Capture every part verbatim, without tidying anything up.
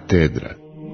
Katedra.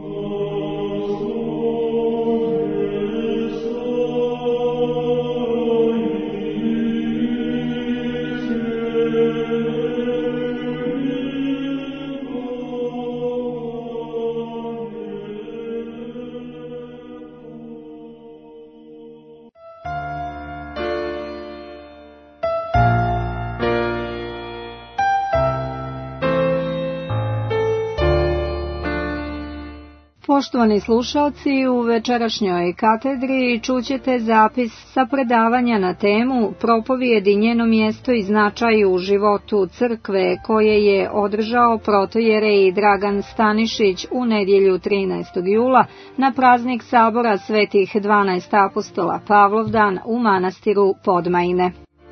Poštovani slušalci, u večerašnjoj katedri čućete zapis sa predavanja na temu Propovijedi, njeno mjesto i značaj u životu crkve, koje je održao protojerej Dragan Stanišić u nedjelju trinaestog jula na praznik sabora svetih dvanaest apostola Pavlovdan u manastiru Podmajine.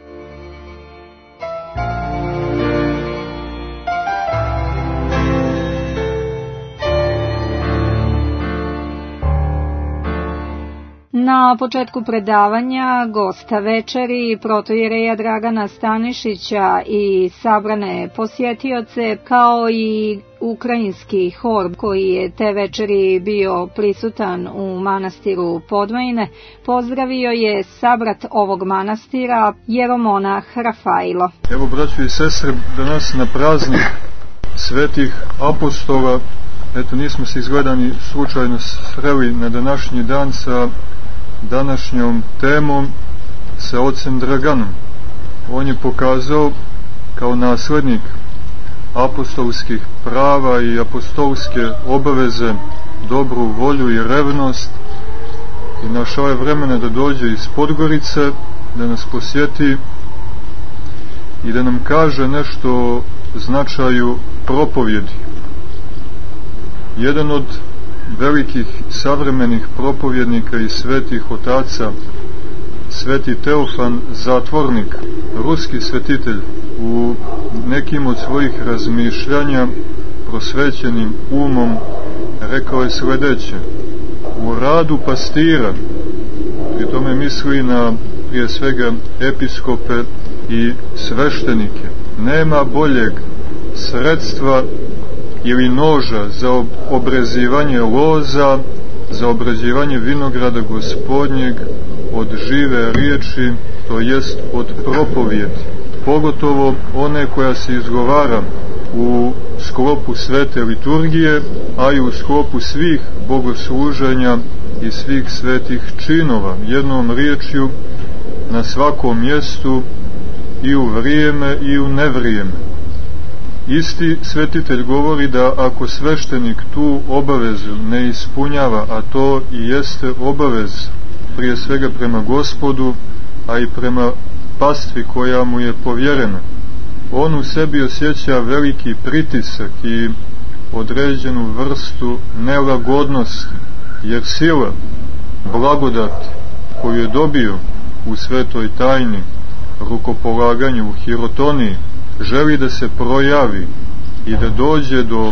Na početku predavanja gosta večeri, protojereja Dragana Stanišića i sabrane posjetioce, kao i ukrajinski hor koji je te večeri bio prisutan u manastiru Podmajine, pozdravio je sabrat ovog manastira, jeromonah Rafailo. Evo, braćo i sestre, danas na praznik svetih apostola, eto, nismo se izgledani slučajno sreli na današnji dan sa današnjom temom, sa ocem Draganom. On je pokazao kao naslednik apostolskih prava i apostolske obaveze dobru volju i revnost i našao je vremena da dođe iz Podgorice, da nas posjeti i da nam kaže nešto o značaju propovjedi. Jedan od velikih savremenih propovjednika i svetih otaca, sveti Teofan Zatvornik, ruski svetitelj, u nekim od svojih razmišljanja prosvećenim umom rekao je sledeće: u radu pastira, pri tome misli na prije svega episkope i sveštenike, nema boljeg sredstva ili noža za obrezivanje loza, za obrađivanje vinograda Gospodnjeg od žive riječi, to jest od propovjedi, pogotovo one koja se izgovara u sklopu svete liturgije, a i u sklopu svih bogosluženja i svih svetih činova, jednom riječju na svakom mjestu, i u vrijeme i u nevrijeme. Isti svetitelj govori da ako sveštenik tu obavezu ne ispunjava, a to i jeste obavez prije svega prema Gospodu, a i prema pastvi koja mu je povjerena, on u sebi osjeća veliki pritisak i određenu vrstu nelagodnosti, jer sila, blagodat koju je dobio u svetoj tajni, rukopolaganju u hirotoniji, želi da se projavi i da dođe do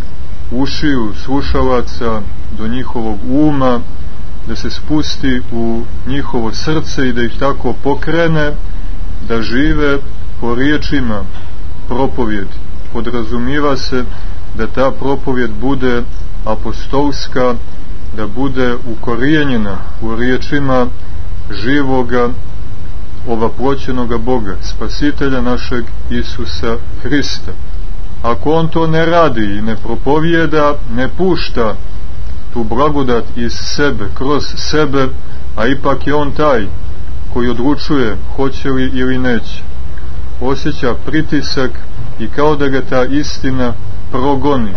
ušiju slušalaca, do njihovog uma, da se spusti u njihovo srce i da ih tako pokrene da žive po riječima propovjedi. Podrazumiva se da ta propovjed bude apostolska, da bude ukorijenjena u riječima živoga, ovaploćenoga Boga, spasitelja našeg Isusa Hrista. Ako on to ne radi i ne propovijeda, ne pušta tu blagodat iz sebe, kroz sebe, a ipak je on taj koji odlučuje hoće li ili neće, osjeća pritisak i kao da ga ta istina progoni.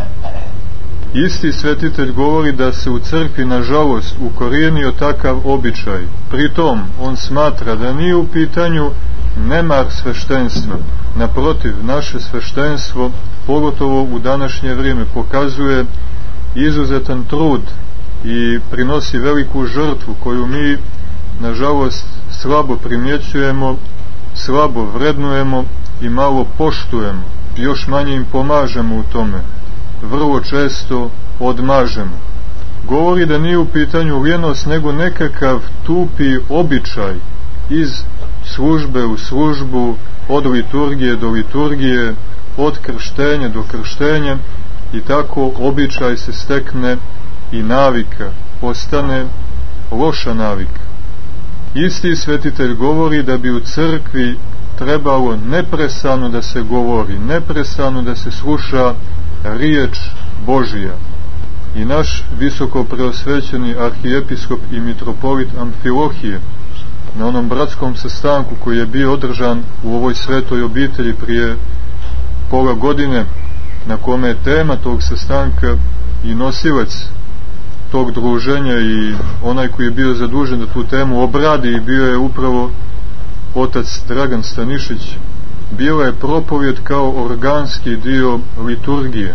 Isti svetitelj govori da se u crkvi nažalost ukorijenio takav običaj. Pritom on smatra da nije u pitanju nemar sveštenstva. Naprotiv, naše sveštenstvo, pogotovo u današnje vrijeme, pokazuje izuzetan trud i prinosi veliku žrtvu koju mi nažalost slabo primjećujemo, slabo vrednujemo i malo poštujemo. Još manje im pomažemo u tome. Vrlo često odmažemo. Govori da nije u pitanju lijenost, nego nekakav tupi običaj iz službe u službu, od liturgije do liturgije, od krštenja do krštenja, i tako običaj se stekne i navika, postane loša navika. Isti svetitelj govori da bi u crkvi trebalo neprestano da se govori, neprestano da se sluša riječ Božija. I naš visoko preosvećeni arhijepiskop i mitropolit Amfilohije na onom bratskom sastanku koji je bio održan u ovoj svetoj obitelji prije pola godine, na kome je tema tog sastanka i nosilac tog druženja i onaj koji je bio zadužen da tu temu obradi i bio je upravo otac Dragan Stanišić, bila je propovjed kao organski dio liturgije.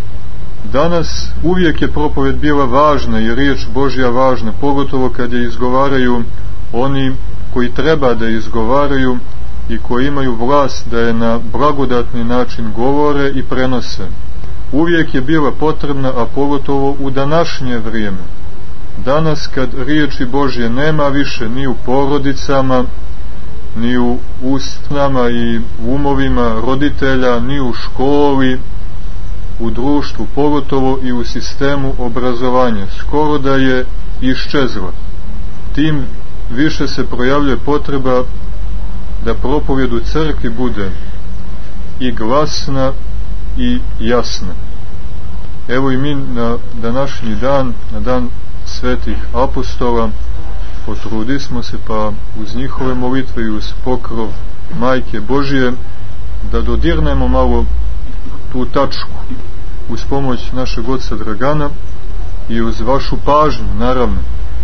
Danas uvijek je propovjed bila važna i riječ Božja važna, pogotovo kad je izgovaraju oni koji treba da izgovaraju i koji imaju vlast da je na blagodatni način govore i prenose. Uvijek je bila potrebna, a pogotovo u današnje vrijeme. Danas kad riječi Božje nema više ni u porodicama, ni u ustnama i umovima roditelja, ni u školi, u društvu, pogotovo i u sistemu obrazovanja, skoro da je iščezla. Tim više se projavljuje potreba da propovjed u crkvi bude i glasna i jasna. Evo i mi na današnji dan, na dan svetih apostola, potrudismo se pa uz njihove molitve i uz pokrov Majke Božije da dodirnemo malo tu tačku uz pomoć našeg oca Dragana i uz vašu pažnju, naravno.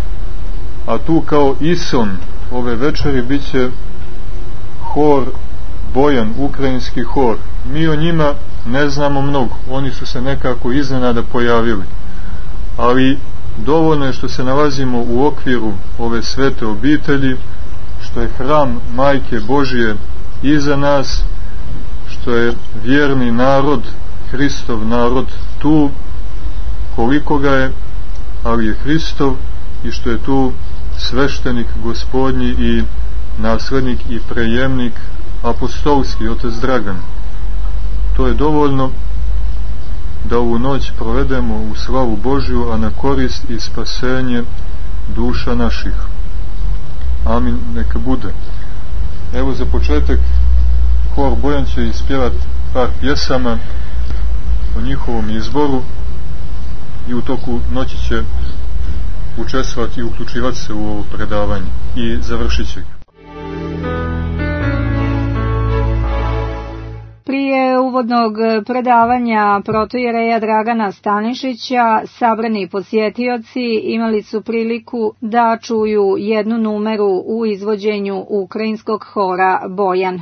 A tu kao ison ove večeri bit će hor Bojan, ukrajinski hor. Mi o njima ne znamo mnogo, oni su se nekako iznenada pojavili, ali dovoljno je što se nalazimo u okviru ove svete obitelji, što je hram Majke Božije iza nas, što je vjerni narod, Hristov narod tu, koliko ga je, ali je Hristov, i što je tu sveštenik Gospodnji i naslednik i prejemnik apostolski, otac Dragan. To je dovoljno da ovu noć provedemo u slavu Božju, a na korist i spasenje duša naših. Amin, neka bude. Evo za početak hor Bojan će ispjevati par pjesama o njihovom izboru i u toku noći će učestvovati i uključivati se u ovo predavanje i završit će ga. Prije uvodnog predavanja protojereja Dragana Stanišića sabrani posjetioci imali su priliku da čuju jednu numeru u izvođenju ukrajinskog hora Bojan.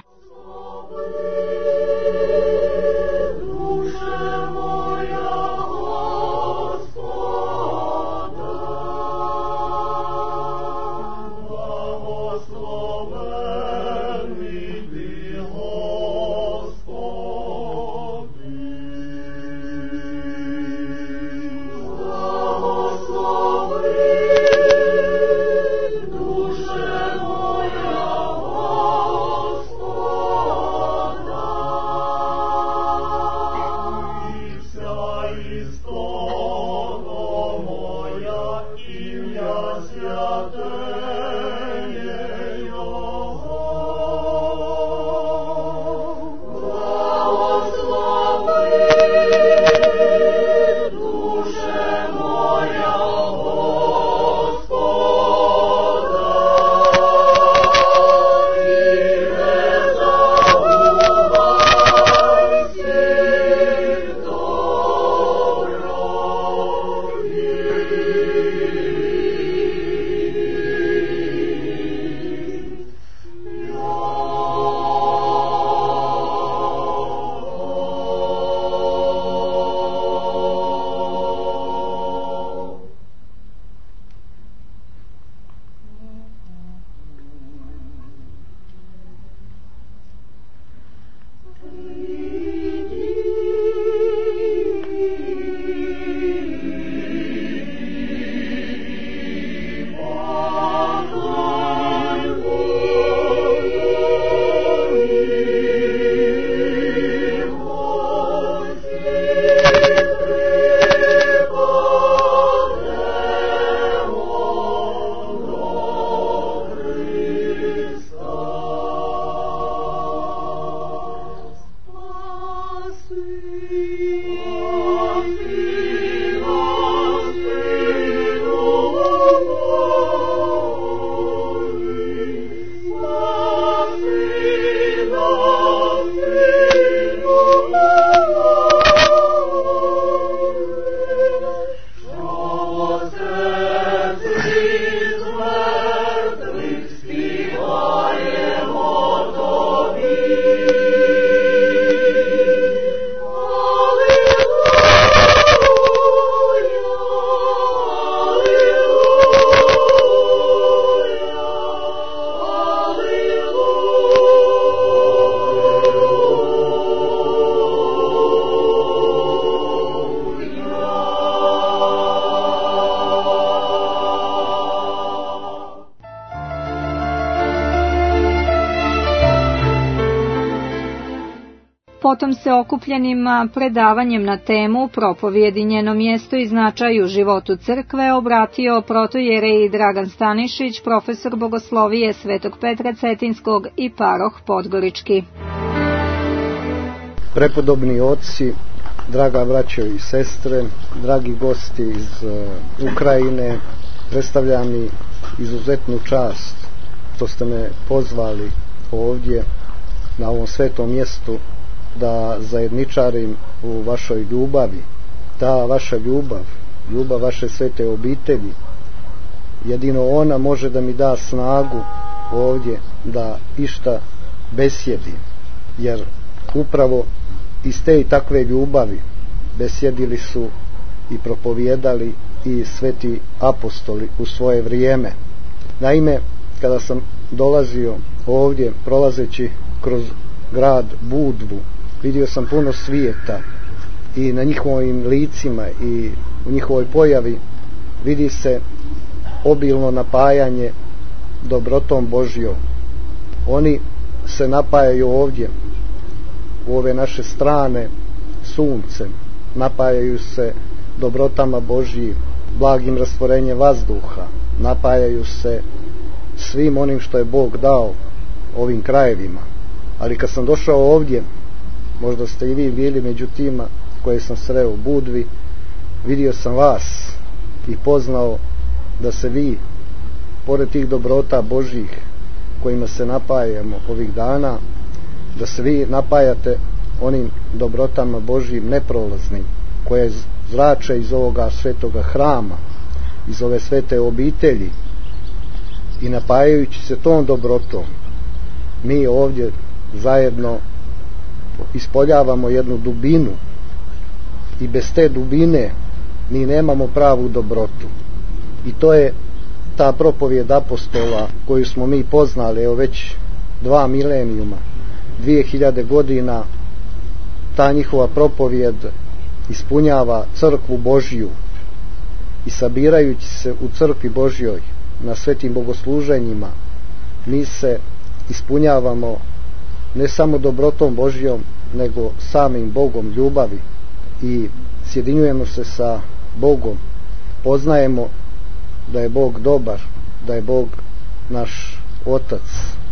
Duše moja, Gospoda, potom se okupljenima predavanjem na temu propovijedi njeno mjesto i značaj u životu crkve obratio protojerej Dragan Stanišić, profesor bogoslovije Svetog Petra Cetinskog i paroh Podgorički. Prepodobni oci, draga braćo i sestre, dragi gosti iz uh, Ukrajine, predstavlja mi izuzetnu čast što ste me pozvali ovdje na ovom svetom mjestu da zajedničarim u vašoj ljubavi. Ta vaša ljubav, ljubav vaše svete obitelji, jedino ona može da mi da snagu ovdje da išta besjedim, jer upravo iz te i takve ljubavi besjedili su i propovijedali i sveti apostoli u svoje vrijeme. Naime, kada sam dolazio ovdje, prolazeći kroz grad Budvu, vidio sam puno svijeta i na njihovim licima i u njihovoj pojavi vidi se obilno napajanje dobrotom Božjom. Oni se napajaju ovdje u ove naše strane suncem, napajaju se dobrotama Božjim, blagim rastvorenjem vazduha, napajaju se svim onim što je Bog dao ovim krajevima. Ali kad sam došao ovdje, možda ste i vi bili među tima koje sam sreo u Budvi, vidio sam vas i poznao da se vi, pored tih dobrota Božjih kojima se napajamo ovih dana, da se vi napajate onim dobrotama Božjim neprolaznim koje zrače iz ovoga svetoga hrama, iz ove svete obitelji, i napajajući se tom dobrotom mi ovdje zajedno ispoljavamo jednu dubinu i bez te dubine mi nemamo pravu dobrotu. I to je ta propovijed apostola koju smo mi poznali evo već dva milenijuma, dvije hiljade godina. Ta njihova propovijed ispunjava crkvu Božju i sabirajući se u crkvi Božjoj na svetim bogosluženjima mi se ispunjavamo ne samo dobrotom Božjom nego samim Bogom ljubavi i sjedinjujemo se sa Bogom, poznajemo da je Bog dobar, da je Bog naš Otac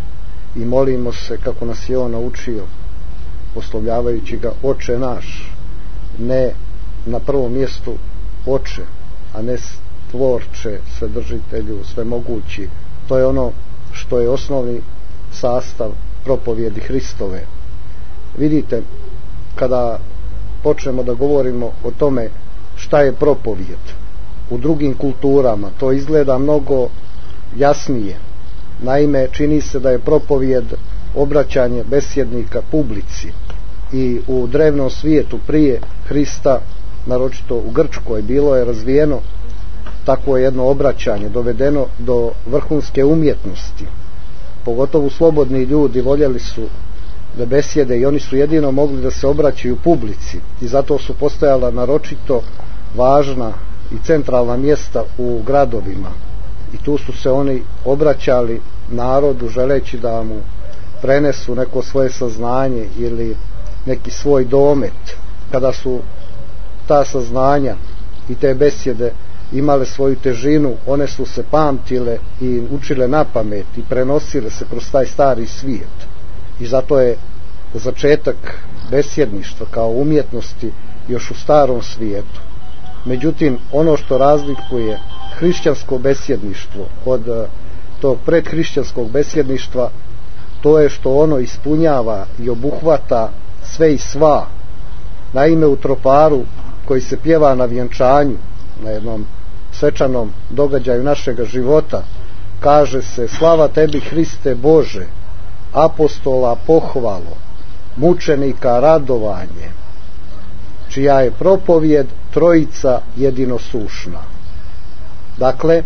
i molimo se kako nas je On naučio, oslovljavajući ga Oče naš, ne na prvom mjestu Oče, a ne Tvorče, Svedržitelju, Svemogući. To je ono što je osnovni sastav propovijedi Hristove. Vidite, kada počnemo da govorimo o tome šta je propovijed u drugim kulturama, to izgleda mnogo jasnije. Naime, čini se da je propovijed obraćanje besjednika publici i u drevnom svijetu prije Hrista, naročito u Grčkoj, bilo je razvijeno takvo jedno obraćanje, dovedeno do vrhunske umjetnosti. Pogotovo slobodni ljudi voljeli su da besjede i oni su jedino mogli da se obraćaju publici i zato su postojala naročito važna i centralna mjesta u gradovima i tu su se oni obraćali narodu želeći da mu prenesu neko svoje saznanje ili neki svoj domet. Kada su ta saznanja i te besjede imale svoju težinu, one su se pamtile i učile na pamet i prenosile se kroz taj stari svijet. I zato je začetak besjedništva kao umjetnosti još u starom svijetu. Međutim, ono što razlikuje hrišćansko besjedništvo od tog predhrišćanskog besjedništva, to je što ono ispunjava i obuhvata sve i sva. Naime, u troparu koji se pjeva na vjenčanju, na jednom svečanom događaju našega života, kaže se: slava tebi Hriste Bože, apostola pohvalo, mučenika radovanje, čija je propovijed trojica jedinosušna. Dakle,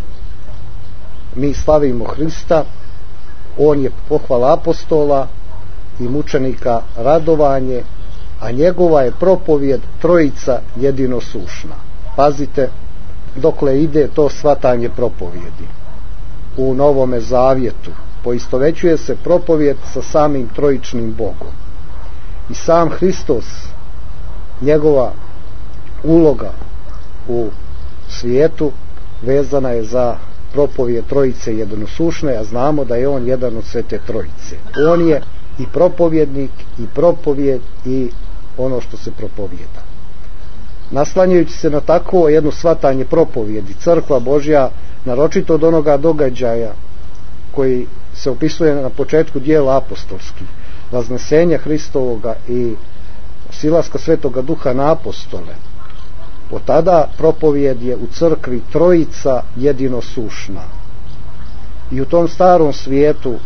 mi slavimo Hrista, on je pohvala apostola i mučenika radovanje, a njegova je propovijed trojica jedinosušna. Pazite dokle ide to shvatanje propovijedi. U Novome Zavjetu poistovećuje se propovijed sa samim trojičnim Bogom. I sam Hristos, njegova uloga u svijetu vezana je za propovijed trojice jednosušne, a znamo da je on jedan od sve te trojice. On je i propovjednik, i propovijed, i ono što se propovijeda. Naslanjajući se na takvo jedno shvatanje propovijedi, crkva Božja, naročito od onoga događaja koji se opisuje na početku dijela apostolskih, vaznesenja Hristovoga i silaska Svetoga Duha na apostole, od tada propovijed je u crkvi trojica jedinosušna. I u tom starom svijetu,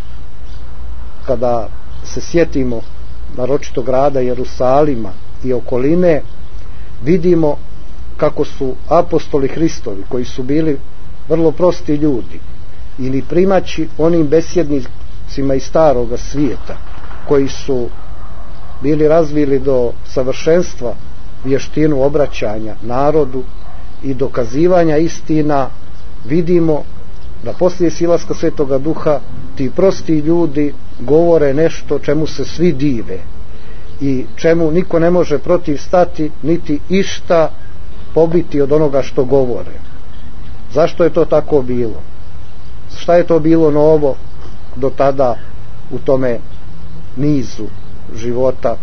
kada se sjetimo naročito grada Jerusalima i okoline, vidimo kako su apostoli Hristovi, koji su bili vrlo prosti ljudi, ili primaći onim besjednicima iz staroga svijeta, koji su bili razvili do savršenstva vještinu obraćanja narodu i dokazivanja istina, vidimo da poslije silaska Svetoga Duha ti prosti ljudi govore nešto čemu se svi dive i čemu niko ne može protiv stati, niti išta pobiti od onoga što govore. Zašto je to tako bilo? Šta je to bilo novo do tada u tome nizu života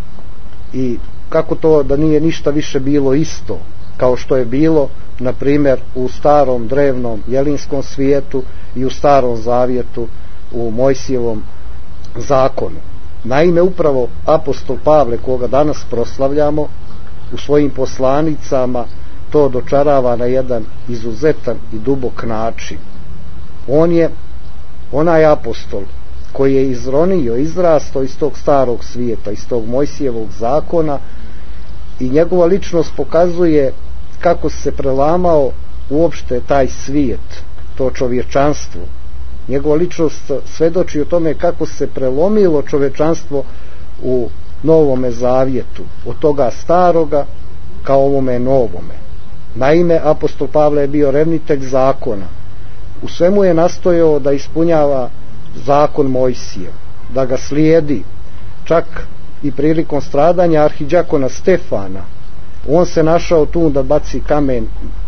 i kako to da nije ništa više bilo isto kao što je bilo na primjer u starom drevnom jelinskom svijetu i u starom zavjetu u Mojsijevom zakonu. Naime, upravo apostol Pavle, koga danas proslavljamo, u svojim poslanicama to dočarava na jedan izuzetan i dubok način. On je onaj apostol koji je izronio, izrastao iz tog starog svijeta, iz tog Mojsijevog zakona, i njegova ličnost pokazuje kako se prelamao uopšte taj svijet, to čovječanstvo. Njegova ličnost svedoči o tome kako se prelomilo čovječanstvo u novome zavjetu, od toga staroga ka ovome novome. Naime, apostol Pavle je bio revnitelj zakona. U svemu je nastojao da ispunjava zakon Mojsijev, da ga slijedi. Čak i prilikom stradanja arhidjakona Stefana, on se našao tu da baci kamen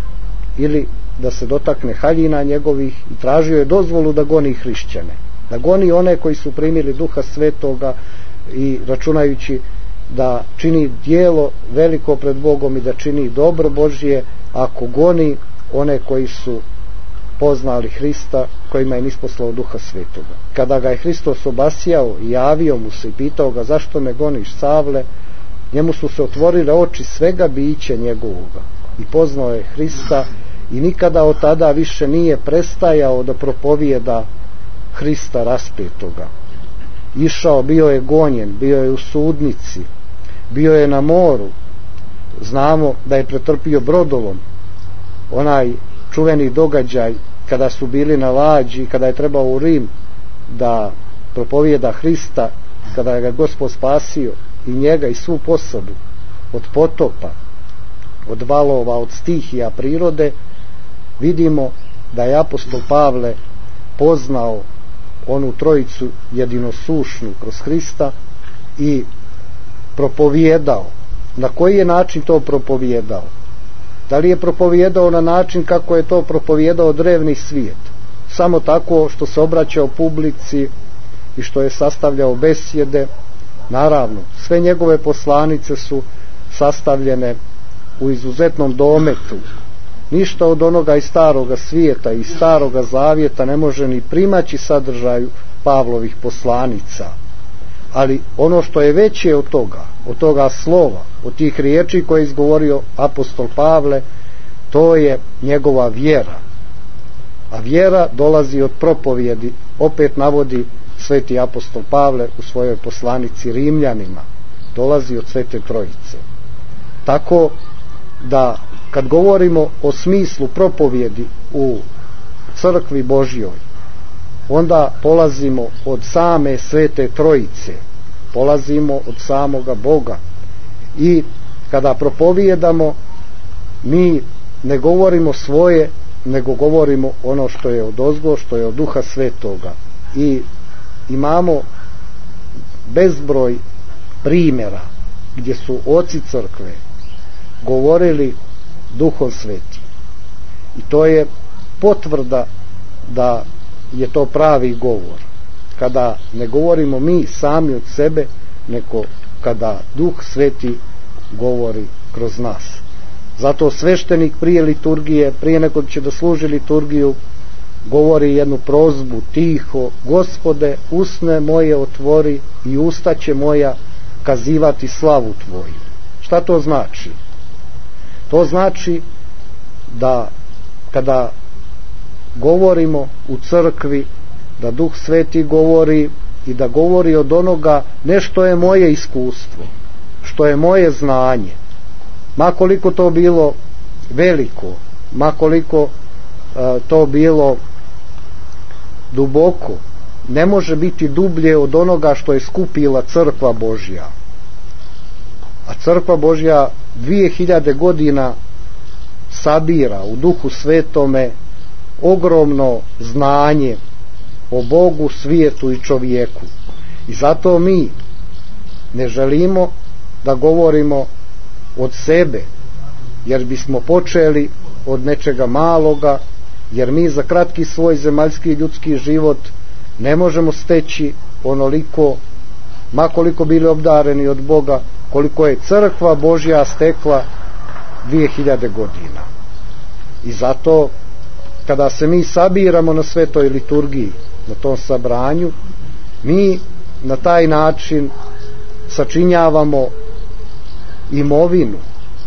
ili da se dotakne haljina njegovih i tražio je dozvolu da goni hrišćane, da goni one koji su primili Duha Svetoga i računajući da čini djelo veliko pred Bogom i da čini dobro Božje ako goni one koji su poznali Hrista, kojima je nisposlao Duha Svetoga. Kada ga je Hristos obasjao i javio mu se i pitao ga zašto me goniš, Savle, njemu su se otvorile oči svega bića njegovoga i poznao je Hrista i nikada od tada više nije prestajao da propovijeda Hrista raspetoga. Išao, bio je gonjen, bio je u sudnici, bio je na moru. Znamo da je pretrpio brodolom, onaj čuveni događaj kada su bili na lađi, kada je trebao u Rim da propovijeda Hrista, kada je ga Gospod spasio i njega i svu posadu od potopa, od valova, od stihija prirode. Vidimo da je apostol Pavle poznao onu trojicu jedinosušnu kroz Hrista i propovijedao. Na koji je način to propovijedao? Da li je propovijedao na način kako je to propovijedao drevni svijet, samo tako što se obraćao publici i što je sastavljao besjede? Naravno, sve njegove poslanice su sastavljene u izuzetnom dometu. Ništa od onoga iz staroga svijeta i staroga zavjeta ne može ni primaći sadržaju Pavlovih poslanica. Ali ono što je veće od toga, od toga slova, od tih riječi koje je izgovorio apostol Pavle, to je njegova vjera. A vjera dolazi od propovijedi, opet navodi sveti apostol Pavle u svojoj poslanici Rimljanima, dolazi od Svete Trojice. Tako da kad govorimo o smislu propovijedi u crkvi Božjoj, onda polazimo od same Svete Trojice, polazimo od samoga Boga. I kada propovijedamo, mi ne govorimo svoje, nego govorimo ono što je odozgo, što je od Duha Svetoga. I imamo bezbroj primjera gdje su oci crkve govorili Duhom Svetim. I to je potvrda da je to pravi govor. Kada ne govorimo mi sami od sebe, nego kada Duh Sveti govori kroz nas. Zato sveštenik prije liturgije, prije nego će da služi liturgiju, govori jednu prozbu tiho: Gospode, usne moje otvori i usta će moja kazivati slavu Tvoju. Šta to znači? To znači da kada govorimo u crkvi, da Duh Sveti govori i da govori od onoga, ne što je moje iskustvo, što je moje znanje, ma koliko to bilo veliko, ma koliko uh, to bilo duboko, ne može biti dublje od onoga što je skupila crkva Božja. A crkva Božja dvije hiljade godina sabira u Duhu Svetome ogromno znanje o Bogu, svijetu i čovjeku. I zato mi ne želimo da govorimo od sebe, jer bismo počeli od nečega maloga, jer mi za kratki svoj zemaljski ljudski život ne možemo steći onoliko, ma koliko bili obdareni od Boga, koliko je crkva Božja stekla dvije hiljade godina. I zato kada se mi sabiramo na svetoj liturgiji, na tom sabranju, mi na taj način sačinjavamo imovinu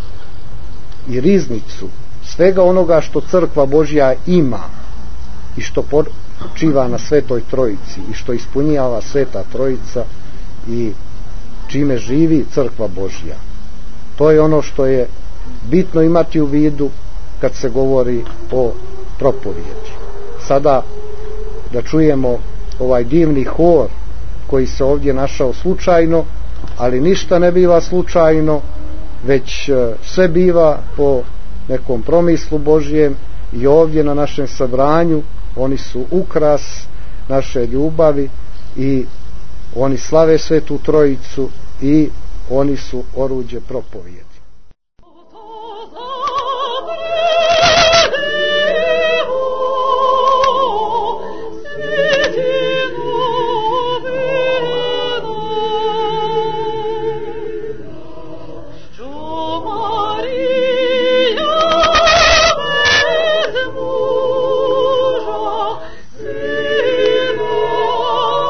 i riznicu svega onoga što crkva Božja ima i što počiva na Svetoj Trojici i što ispunjava Sveta Trojica i čime živi crkva Božja. To je ono što je bitno imati u vidu kad se govori o propovjedi. Sada da čujemo ovaj divni hor koji se ovdje našao slučajno, ali ništa ne biva slučajno, već sve biva po nekom promislu Božjem. I ovdje na našem sabranju oni su ukras naše ljubavi i oni slave Svetu Trojicu i oni su oruđe propovjedi.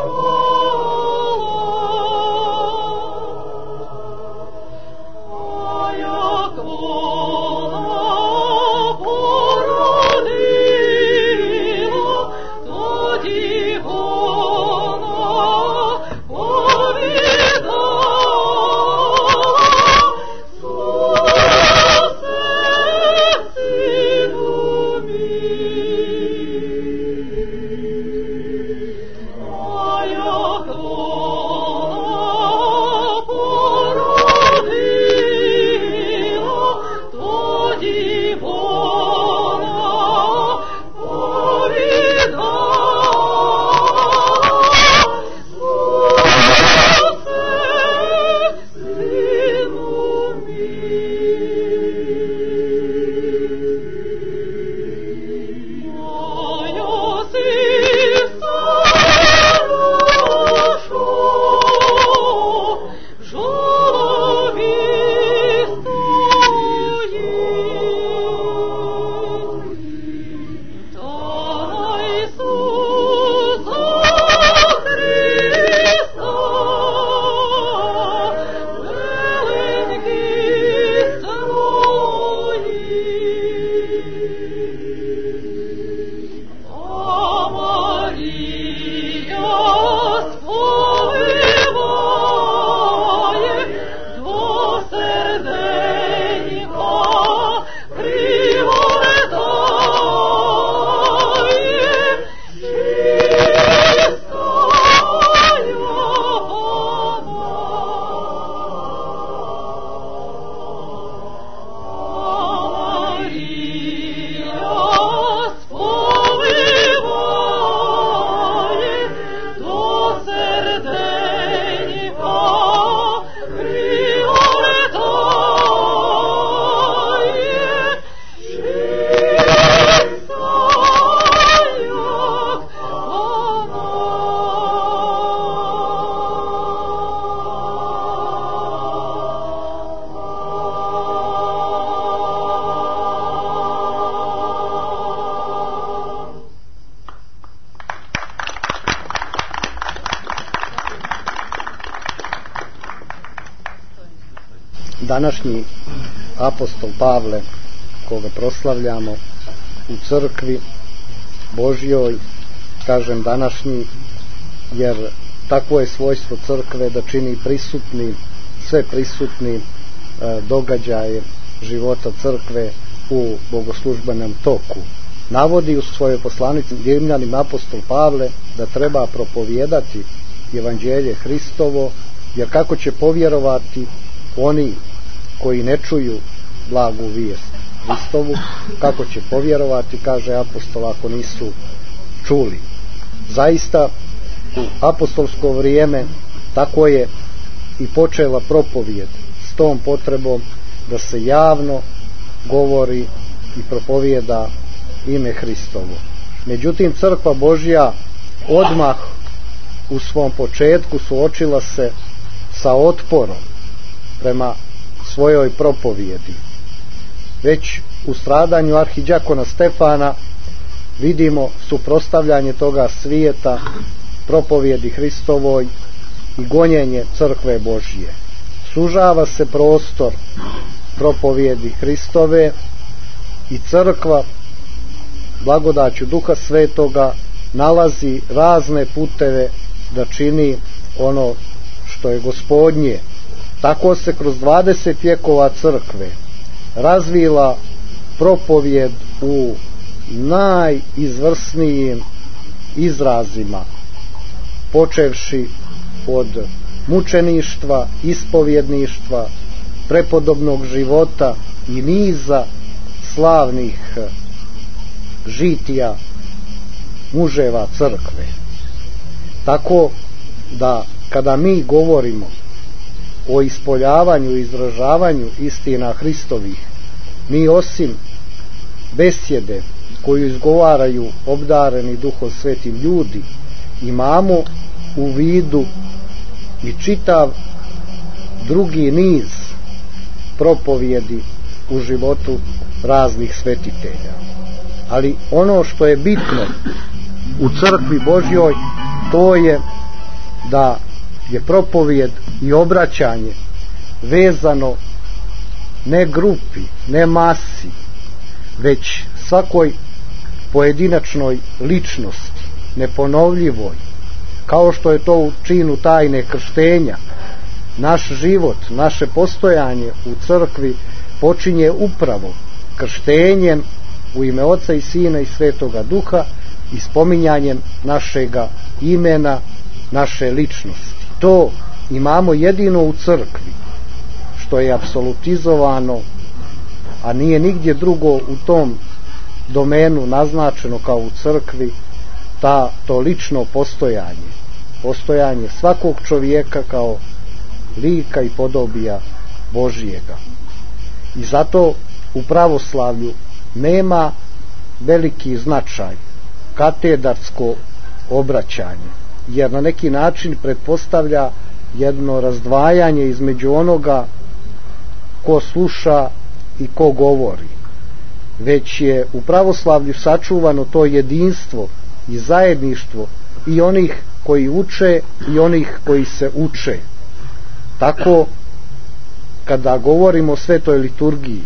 Oh današnji apostol Pavle, koga proslavljamo u crkvi Božjoj, kažem današnji jer takvo je svojstvo crkve da čini prisutni, sve prisutni e, događaje života crkve u bogoslužbenom toku. Navodi u svojoj poslanici Rimljanim apostol Pavle da treba propovijedati evanđelje Hristovo, jer kako će povjerovati oni koji ne čuju blagu vijest Hristovu, kako će povjerovati, kaže apostol, ako nisu čuli. Zaista u apostolsko vrijeme tako je i počela propovijed s tom potrebom da se javno govori i propovijeda ime Hristovo. Međutim, crkva Božja odmah u svom početku suočila se sa otporom prema svojoj propovijedi. Već u stradanju arhidjakona Stefana vidimo suprotstavljanje toga svijeta propovijedi Hristovoj i gonjenje crkve Božje. Sužava se prostor propovijedi Hristove i crkva blagodaću Duha Svetoga nalazi razne puteve da čini ono što je Gospodnje. Tako se kroz dvadeset vjekova crkve razvila propovijed u najizvrsnijim izrazima, počevši od mučeništva, ispovjedništva, prepodobnog života i niza slavnih žitija muževa crkve. Tako da kada mi govorimo o ispoljavanju i izražavanju istina Hristovih, mi osim besjede koju izgovaraju obdareni Duhom Svetim ljudi, imamo u vidu i čitav drugi niz propovijedi u životu raznih svetitelja. Ali ono što je bitno u crkvi Božjoj, to je da je propovijed i obraćanje vezano ne grupi, ne masi, već svakoj pojedinačnoj ličnosti, neponovljivoj, kao što je to u činu tajne krštenja. Naš život, naše postojanje u crkvi počinje upravo krštenjem u ime Oca i Sina i Svetoga Duha i spominjanjem našega imena, naše ličnosti. To imamo jedino u crkvi, što je apsolutizovano, a nije nigdje drugo u tom domenu naznačeno kao u crkvi, ta, to lično postojanje, postojanje svakog čovjeka kao lika i podobija Božjega. I zato u pravoslavlju nema veliki značaj katedarsko obraćanje, jer na neki način pretpostavlja jedno razdvajanje između onoga ko sluša i ko govori. Već je u pravoslavlju sačuvano to jedinstvo i zajedništvo i onih koji uče i onih koji se uče. Tako kada govorimo o svetoj liturgiji,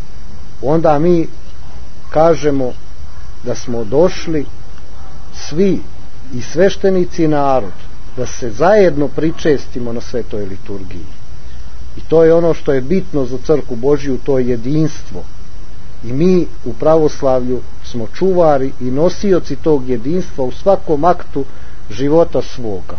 onda mi kažemo da smo došli svi i sveštenici i narod da se zajedno pričestimo na svetoj liturgiji. I to je ono što je bitno za crkvu Božju, to je jedinstvo. I mi u pravoslavlju smo čuvari i nosioci tog jedinstva u svakom aktu života svoga.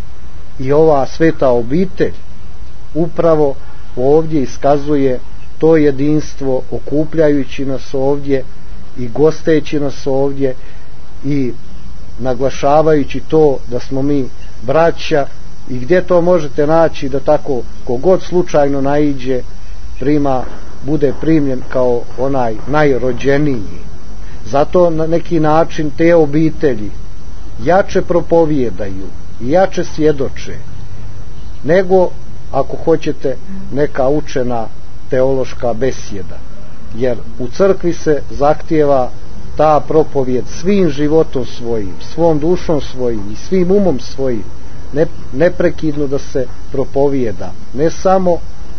I ova sveta obitelj upravo ovdje iskazuje to jedinstvo, okupljajući nas ovdje i gosteći nas ovdje i naglašavajući to da smo mi braća. I gdje to možete naći da tako kogod slučajno naiđe prima, bude primljen kao onaj najrođeniji. Zato na neki način te obitelji jače propovijedaju i jače svjedoče nego, ako hoćete, neka učena teološka besjeda. Jer u crkvi se zahtijeva ta propovijed svim životom svojim, svom dušom svojim i svim umom svojim, ne, neprekidno da se propovijeda, ne samo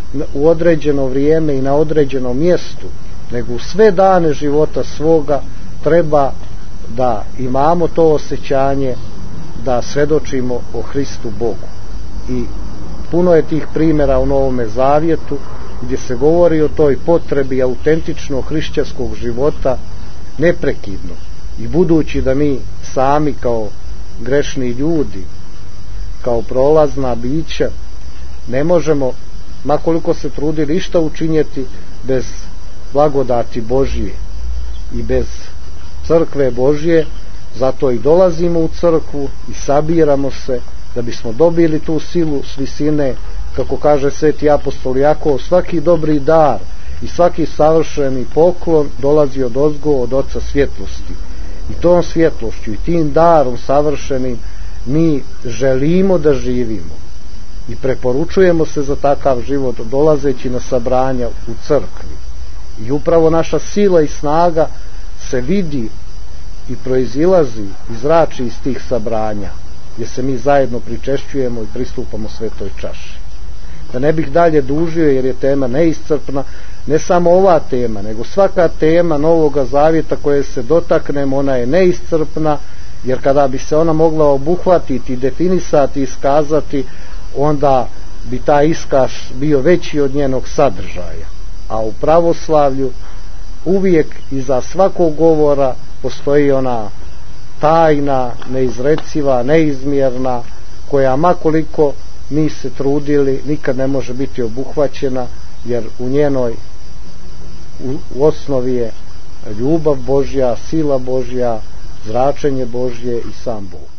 u određeno vrijeme i na određenom mjestu, nego u sve dane života svoga treba da imamo to osjećanje da svedočimo o Hristu Bogu. I puno je tih primjera u Novome Zavjetu gdje se govori o toj potrebi autentičnog hrišćanskog života neprekidno. I budući da mi sami kao grešni ljudi, kao prolazna bića, ne možemo, makoliko se trudili, išta učinjeti bez blagodati Božije i bez crkve Božje, zato i dolazimo u crkvu i sabiramo se da bismo dobili tu silu s visine, kako kaže sveti apostol Jakov, svaki dobri dar i svaki savršeni poklon dolazi od ozgo, od Oca svjetlosti. I tom svjetlošću i tim darom savršenim mi želimo da živimo i preporučujemo se za takav život dolazeći na sabranja u crkvi. I upravo naša sila i snaga se vidi i proizilazi i zrači iz tih sabranja, gdje se mi zajedno pričešćujemo i pristupamo svetoj čaši. Da ne bih dalje dužio, jer je tema neiscrpna, ne samo ova tema, nego svaka tema Novoga Zavjeta koje se dotaknemo, ona je neiscrpna, jer kada bi se ona mogla obuhvatiti, definisati, iskazati, onda bi taj iskaz bio veći od njenog sadržaja. A u pravoslavlju uvijek iza svakog govora postoji ona tajna, neizreciva, neizmjerna, koja makoliko mi se trudili nikad ne može biti obuhvaćena, jer u njenoj u, u osnovi je ljubav Božja, sila Božja, zračenje Božje i sam Bog.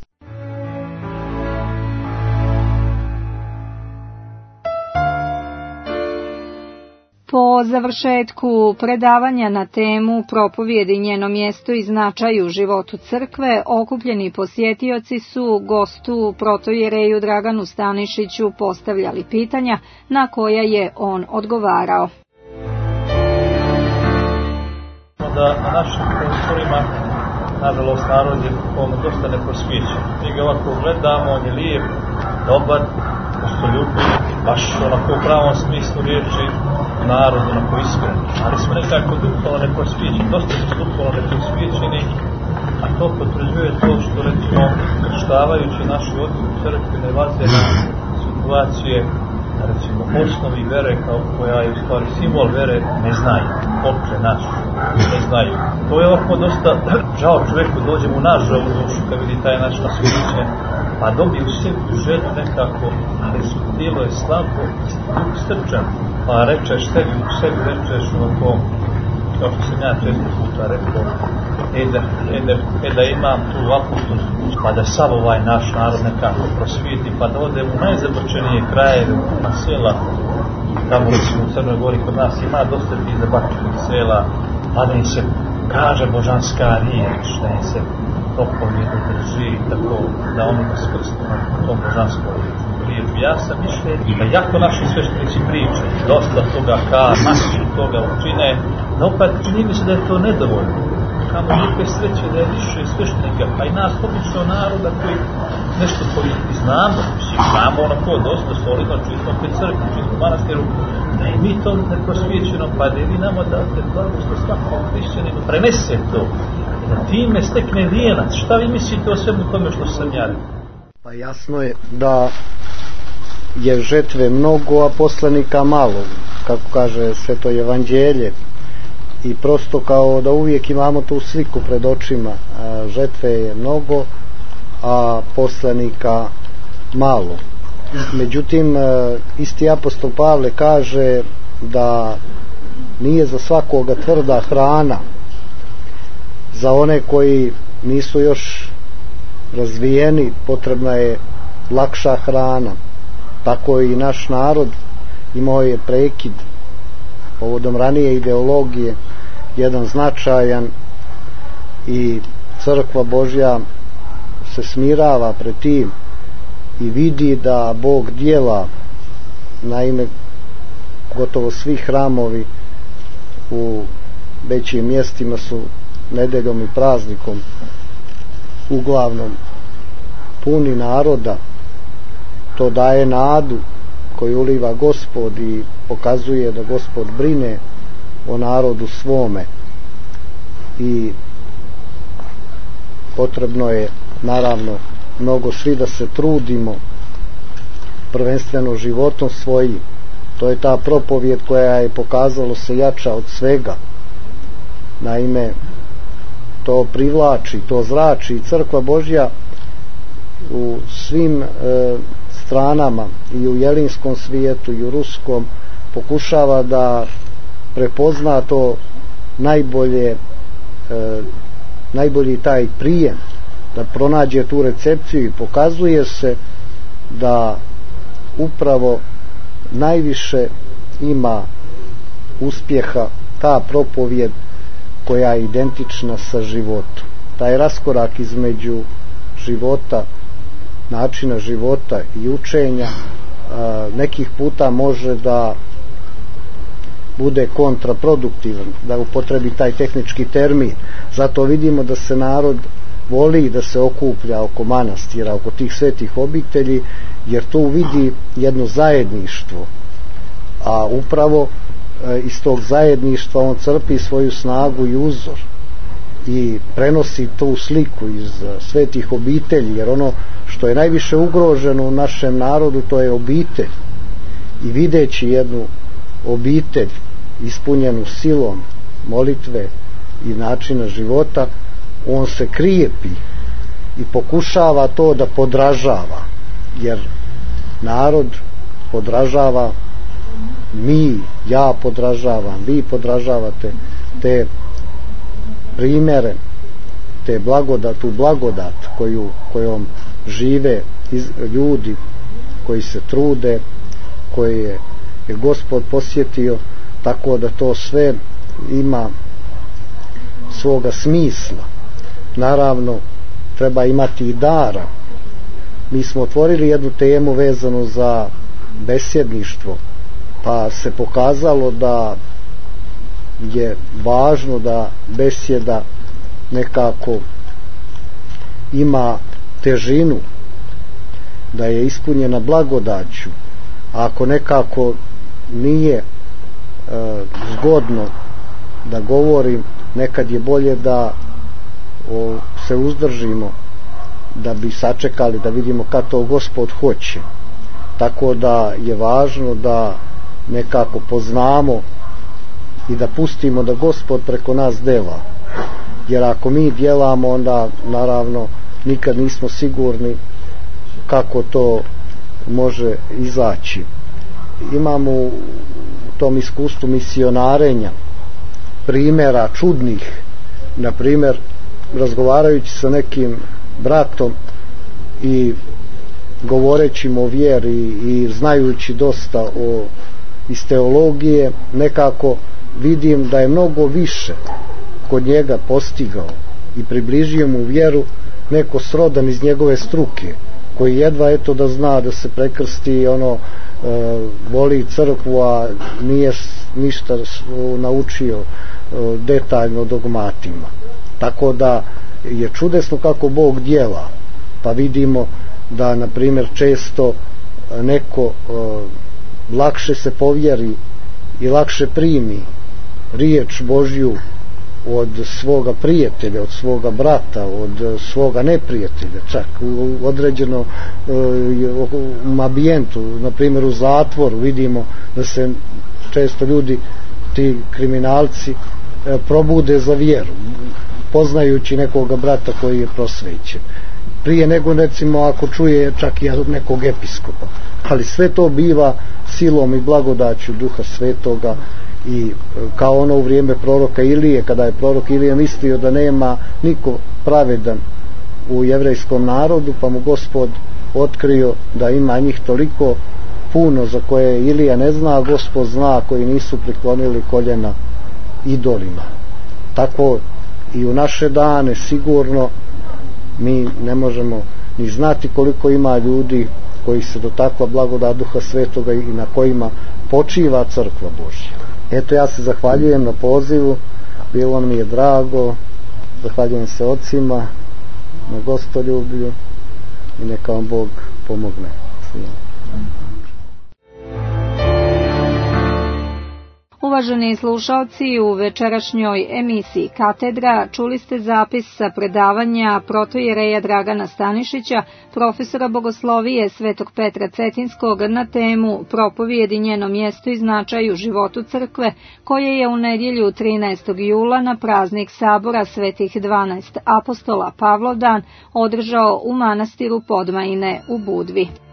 Po završetku predavanja na temu propovijedi, njeno mjesto i značaj u životu crkve, okupljeni posjetioci su gostu protojereju Draganu Stanišiću postavljali pitanja na koja je on odgovarao. Da na našim prostorima, nažalost, narod je ono dosta neprosvijećen. Mi ga ovako gledamo, on je lijep, dobar, gostoljubiv, baš onako u pravom smislu riječi, narod onako iskren. Ali smo nekako duhovno neprosvijećeni, dosta su duhovno neprosvijećeni, a to potvrđuje to što, recimo, krštavajući našu ocu u crkvi ne vaze na situacije, recimo, osnovi vere, kao koja je u stvari simbol vere, ne znaju. Oče naš, ne znaju. To je ovako dosta žao čovjeku, dođe mu naš žal u dušu kad vidi taj naš nasvijeće, pa dobije u sebi želju nekako, ali su tijelo je slabo, duh strčan, pa rečeš sebi, u sebi rečeš ovako, kao što sam ja često puta rekao, e da, e da, e da imam tu apostolsku, pa da sav ovaj naš narod nekako prosvijeti, pa da ode u najzabačenije krajeve, na sela, tamo recimo u Crnoj Gori kod nas ima dosta tih zabačenih sela, pa da im se kaže božanska riječ, da im se propovjedu drži, tako da oni ga skrstu na tom božanskom riječu. Ja sam mišljen da jako naši sveštenici pričaju, dosta toga kaže, masu toga učine, no opet čini mi se da je to nedovoljno. Kamo lijepe sreće da je više sveštenika, pa i nas obično naroda koji nešto koji znamo, svi znamo onako dosta solidno, čisto te crkvi, čisto manastiru, da i mi to neprosvijećeno, pa da i vi nama date blagoslov svakom hrišćaninu, prenese to, da time stekne vijenac. Šta vi mislite o svemu tome što sam ja rekao? Pa jasno je da je žetve mnogo, a poslanika malo, kako kaže Sveto Evanđelje. I prosto kao da uvijek imamo tu sliku pred očima, žetve je mnogo, a poslanika malo. Međutim, isti apostol Pavle kaže da nije za svakoga tvrda hrana, za one koji nisu još razvijeni potrebna je lakša hrana. Tako i naš narod imao je prekid povodom ranije ideologije, jedan značajan, i crkva Božja se smirava pred tim i vidi da Bog djela. Naime, gotovo svi hramovi u većim mjestima su nedeljom i praznikom uglavnom puni naroda. To daje nadu koji uliva Gospod i pokazuje da Gospod brine o narodu svome. I potrebno je naravno mnogo svi da se trudimo, prvenstveno životom svojim. To je ta propovijed koja je pokazalo se jača od svega. Naime, to privlači, to zrači. Crkva Božja u svim e, stranama, i u jelinskom svijetu i u ruskom, pokušava da prepozna to najbolje, e, najbolji taj prijem, da pronađe tu recepciju, i pokazuje se da upravo najviše ima uspjeha ta propovijed koja je identična sa životom. Taj raskorak između života, načina života i učenja a, nekih puta može da bude kontraproduktivan, da upotrebi taj tehnički termin. Zato vidimo da se narod voli da se okuplja oko manastira, oko tih svetih obitelji, jer tu vidi jedno zajedništvo, a upravo e, iz tog zajedništva on crpi svoju snagu i uzor i prenosi tu sliku iz svetih obitelji, jer ono što je najviše ugroženo u našem narodu, to je obitelj. I videći jednu obitelj ispunjenu silom molitve i načina života, on se krijepi i pokušava to da podražava, jer narod podražava, mi, ja podražavam, vi podražavate te primjere, te blagodat, tu blagodat koju, kojom žive iz, ljudi koji se trude, koje je, je Gospod posjetio, tako da to sve ima svoga smisla. Naravno, treba imati i dara. Mi smo otvorili jednu temu vezanu za besjedništvo, pa se pokazalo da je važno da besjeda nekako ima težinu, da je ispunjena blagodaću. A ako nekako nije e, zgodno da govorim, nekad je bolje da o, se uzdržimo, da bi sačekali da vidimo kad to Gospod hoće. Tako da je važno da nekako poznamo i da pustimo da Gospod preko nas dela, jer ako mi djelamo, onda naravno nikad nismo sigurni kako to može izaći. Imamo u tom iskustvu misionarenja primjera čudnih, na primjer razgovarajući sa nekim bratom i govoreći mu o vjeri i znajući dosta o, iz teologije, nekako vidim da je mnogo više kod njega postigao i približio mu vjeru neko srodan iz njegove struke, koji jedva eto da zna da se prekrsti, ono e, voli crkvu, a nije ništa naučio e, detaljno dogmatima. Tako da je čudesno kako Bog djela. Pa vidimo da na primjer često neko e, lakše se povjeri i lakše primi riječ Božju od svoga prijatelja, od svoga brata, od svoga neprijatelja, čak u određenom uh, ambijentu, na primjer u zatvoru vidimo da se često ljudi, ti kriminalci, uh, probude za vjeru, poznajući nekoga brata koji je prosvećen, prije nego recimo ako čuje čak i od nekog episkopa. Ali sve to biva silom i blagodaću Duha Svetoga. I kao ono u vrijeme proroka Ilije, kada je prorok Ilija mislio da nema niko pravedan u jevrejskom narodu, pa mu Gospod otkrio da ima njih toliko puno za koje Ilija ne zna, a Gospod zna, koji nisu priklonili koljena idolima. Tako i u naše dane sigurno mi ne možemo ni znati koliko ima ljudi koji se dotakla blagodat Duha Svetoga i na kojima počiva crkva Božja. Eto, ja se zahvaljujem na pozivu, bilo mi je drago, zahvaljujem se ocima na gostoljublju i neka vam Bog pomogne svima. Uvaženi slušalci, u večerašnjoj emisiji Katedra čuli ste zapis sa predavanja protojereja Dragana Stanišića, profesora bogoslovije Svetog Petra Cetinskog, na temu Propovijedi, njeno mjesto i značaj u životu crkve, koje je u nedjelju trinaestog jula na praznik Sabora Svetih dvanaest apostola Pavlovdan održao u manastiru Podmajine u Budvi.